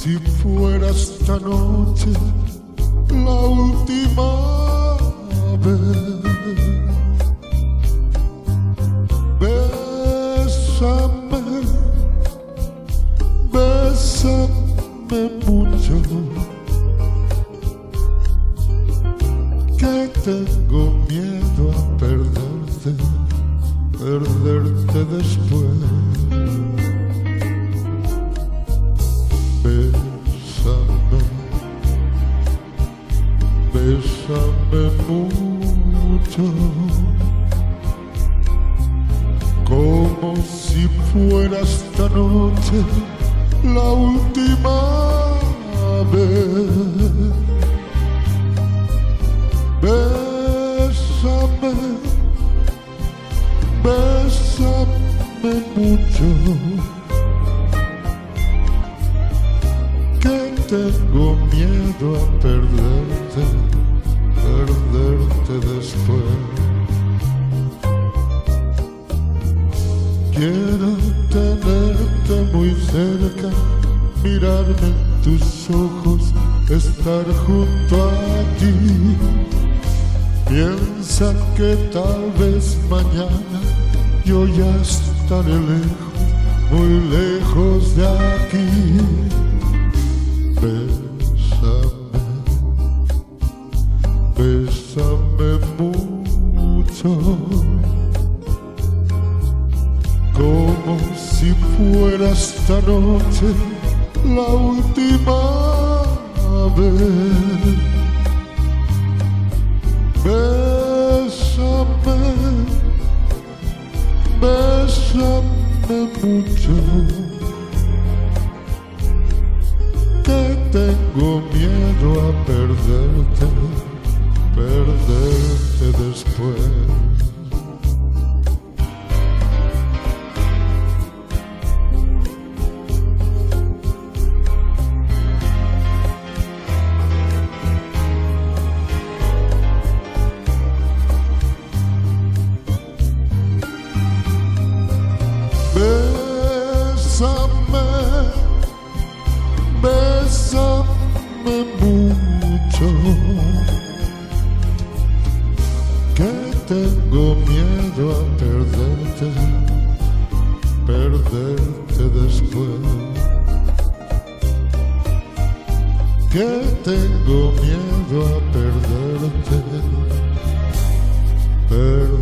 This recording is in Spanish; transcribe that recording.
si fuera esta noche la última vez. Bésame, bésame mucho, que tengo miedo a perderte, perderte después. Bésame, bésame mucho, como si fuera esta noche la última vez. Bésame, bésame mucho, que tengo miedo a perderte, perderte después. Quiero tenerte muy cerca, mirarme en tus ojos, estar junto a ti. Piensa que tal vez mañana yo ya estaré lejos, muy lejos de aquí. Bésame, bésame mucho, como si fuera esta noche la última vez. Bésame, bésame mucho, que tengo miedo a perderte, perderte después. Bésame, bésame mucho, que tengo miedo a perderte, perderte después. Que tengo miedo a perderte, perderte.